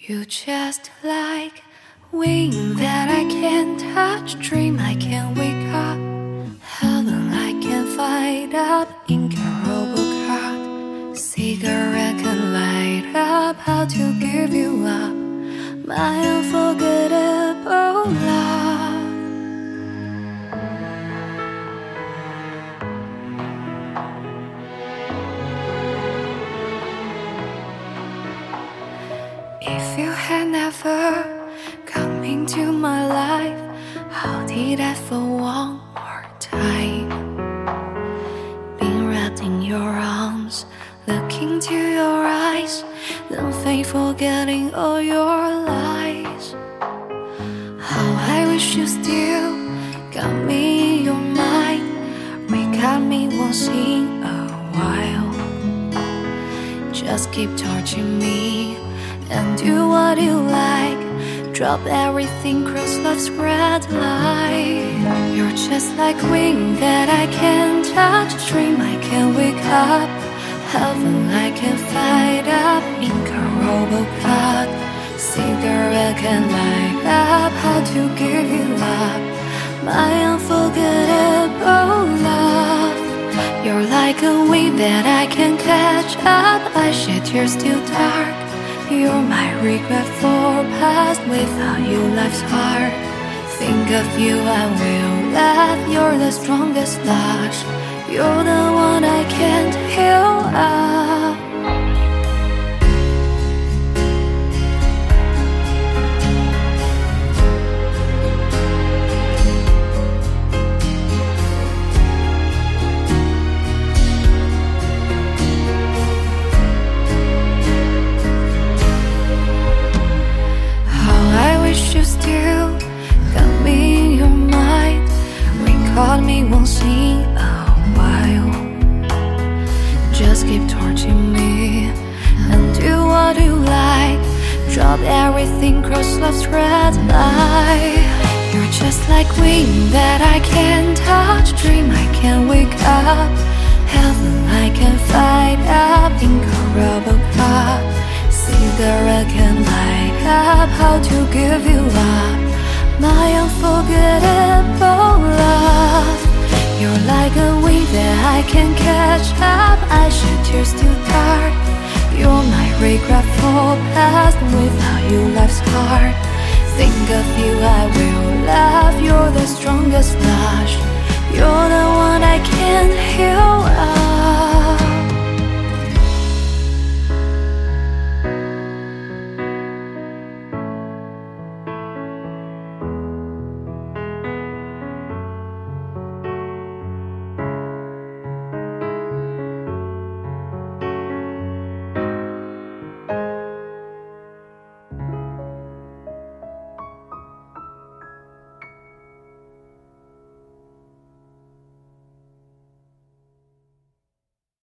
You just like wind that I can't touch, dream I can't wake up, heaven I can't fight up, ink and robocop, cigarette can light up, how to give you up, my unforgettable love. If you had never come into my life, how did I for one more time? Being wrapped in your arms, looking to your eyes, then fate forgetting all your lies. How I wish you still got me in your mind, recall me once in a while. Just keep torturing me and do what you like, drop everything, cross life's red light. You're just like wind that I can't touch, dream I can't wake up, heaven I can't fight up, ink a robocop, cigarette can light up, how to give you up, my unforgettable love. You're like a wind that I can't catch up, I shed tears till dark. You're my regret for past, without you life's hard. Think of you I will laugh, you're the strongest lush, you're the one I can't heal up. You still got me in your mind, recall me once in a while. Just keep torturing me and do what you like, drop everything, cross love's red light. You're just like wind that I can't touch, dream I can't wake up, heaven I can't fight up, ink a robocop, cigarette can light up, how to give you up, my unforgettable love. You're like a wind that I can't catch up, I shed tears too dark. You're my regret for past, without you life's hard. Think of you I will laugh, you're the strongest lush, you're the one I can't heal up.